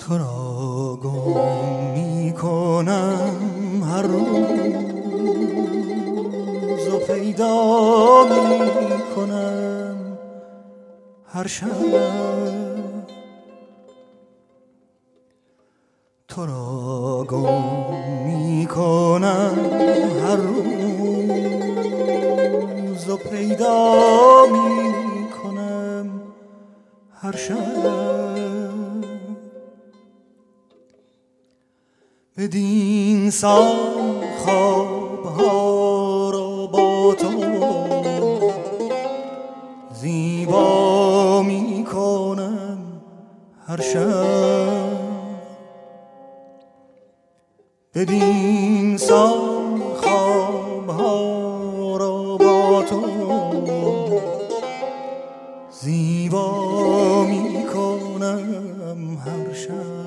تو را گم می کنم هر روز و پیدا می کنم هر شب. تو را گم می کنم هر روز و پیدا می کنم هر شب. بدین سان خوابها را با تو زیبا می کنم هر شب. بدین سان خوابها را با تو زیبا می کنم هر شب.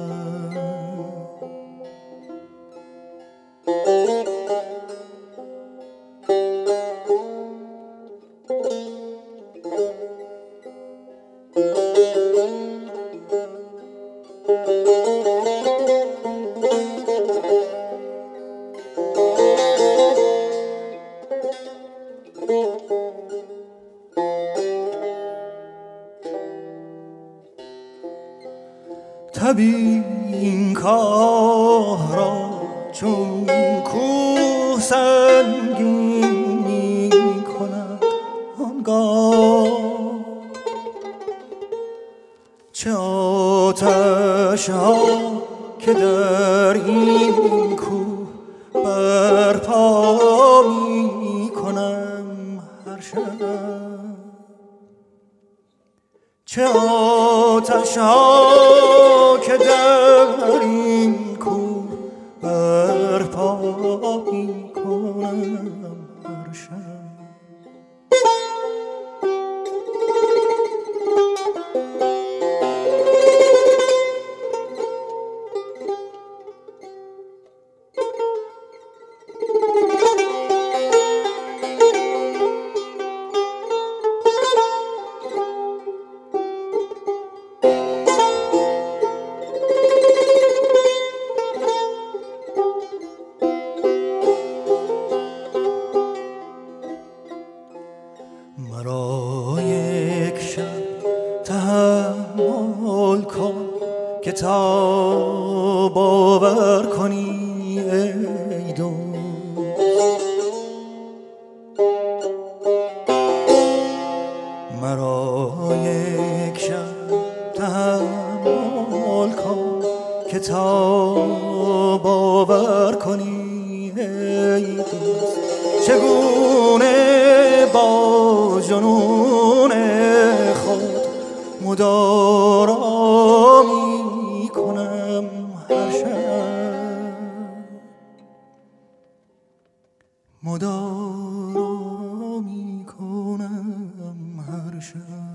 طبیب این کار را چون کوه سنگین می کند آنگاه چه آتش ها که در این کوه برپا می کنم هر شب. چه آتش ها که در این کوه برپا می کنم هر شب. مرا یک شب تحمل کن که تا باور کنی ای دوست. مرا یک شب تحمل کن که تا باور کنی ای دوست. چگونه با جنون خود مدارا می کنم هر شب. مدارا می کنم هر شب.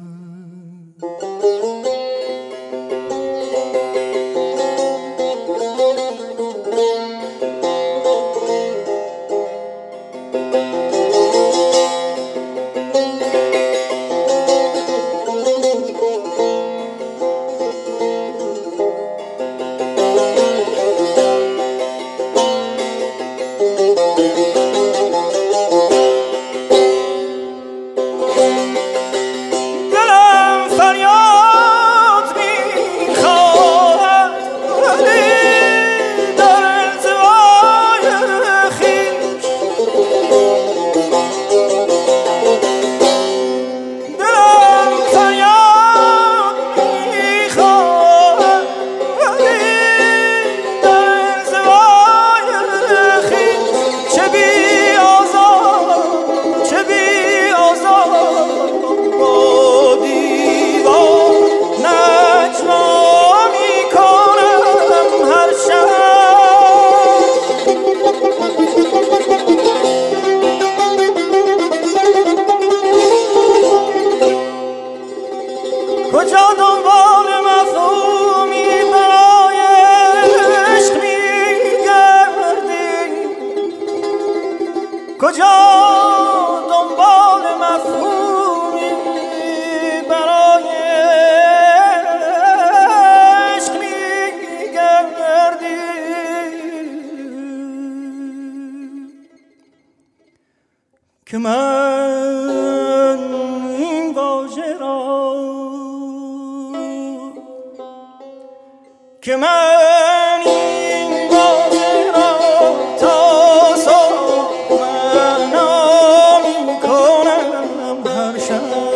که من این واژه را تا صبح معنا می کنم هر شب.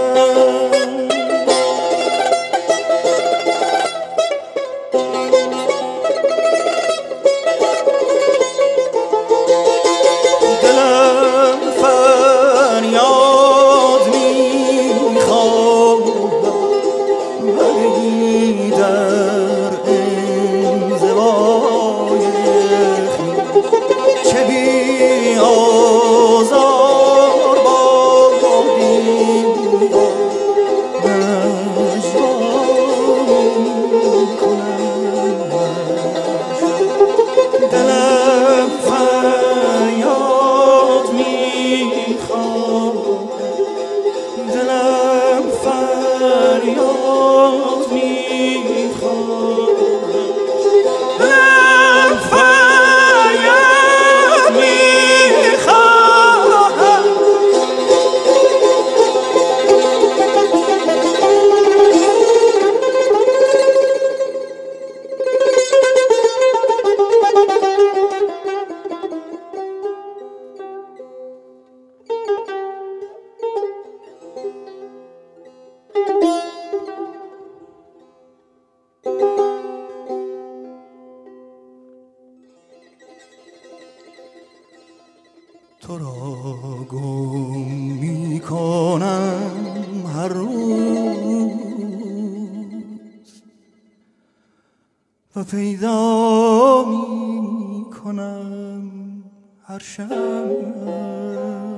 تو را گم می کنم هر روز و پیدا می کنم هر شب.